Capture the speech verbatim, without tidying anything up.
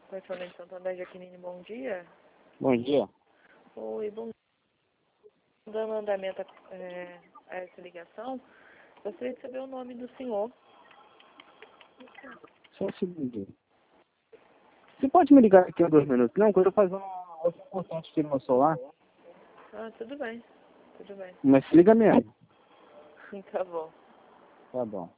Restaurante Santo André Jaqueline, bom dia. Bom dia. Oi, bom dia. Dando andamento é, a essa ligação, gostaria de saber o nome do senhor. Só um segundo. Você pode me ligar aqui a dois minutos? Não, quando eu fazer uma coisa importante aqui no meu celular. Ah, tudo bem, tudo bem. Mas se liga mesmo. Tá bom. Tá bom.